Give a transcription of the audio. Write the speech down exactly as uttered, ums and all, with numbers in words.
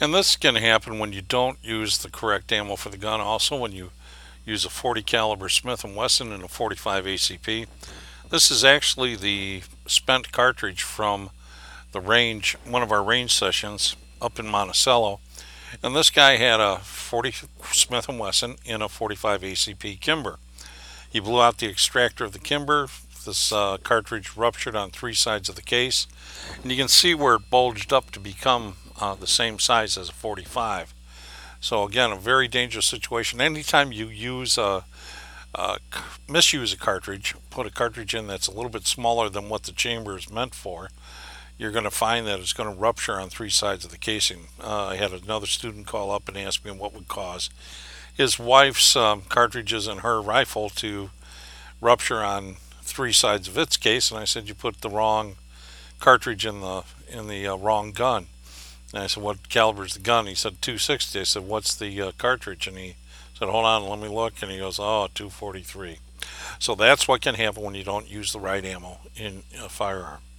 And this can happen when you don't use the correct ammo for the gun. Also, when you use a forty caliber Smith and Wesson and a forty-five A C P. This is actually the spent cartridge from the range, one of our range sessions up in Monticello. And this guy had a forty Smith and Wesson in a forty-five A C P Kimber. He blew out the extractor of the Kimber. This uh, cartridge ruptured on three sides of the case, and you can see where it bulged up to become uh, the same size as a forty-five. So again, a very dangerous situation. Anytime you use a, a misuse a cartridge, put a cartridge in that's a little bit smaller than what the chamber is meant for, you're going to find that it's going to rupture on three sides of the casing. Uh, I had another student call up and ask me what would cause his wife's um, cartridges in her rifle to rupture on three sides of its case, and I said you put the wrong cartridge in the in the uh, wrong gun. And I said, what caliber is the gun? He said two sixty. I said, what's the uh, cartridge? And he said, hold on, let me look. And he goes, oh, two forty-three. So that's what can happen when you don't use the right ammo in a firearm.